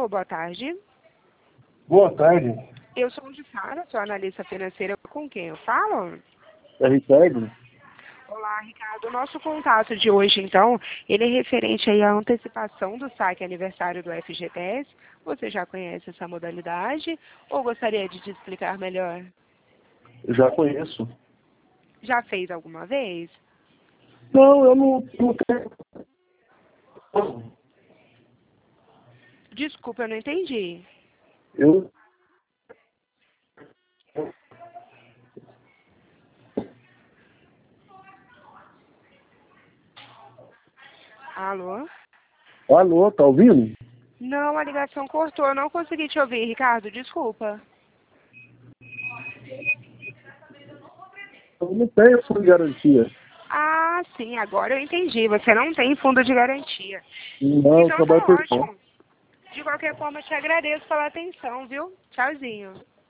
Alô, boa tarde. Boa tarde, Eu sou de Sara, sou analista financeira. Com quem eu falo? é Ricardo. Olá, Ricardo. O nosso contato de hoje, então, ele é referente aí à antecipação do saque aniversário do FGTS. Você já conhece essa modalidade ou gostaria de te explicar melhor? Já conheço. Já fez alguma vez? Não, eu não tenho. Desculpa, eu não entendi. Eu. Alô? Alô, tá ouvindo? Não, a ligação cortou. Eu não consegui te ouvir, Ricardo. Desculpa. Eu não tenho fundo de garantia. Ah, sim, agora eu entendi. Você não tem fundo de garantia. Não, eu Então tá trabalho por conta. ótimo. De qualquer forma, eu te agradeço pela atenção, viu? Tchauzinho.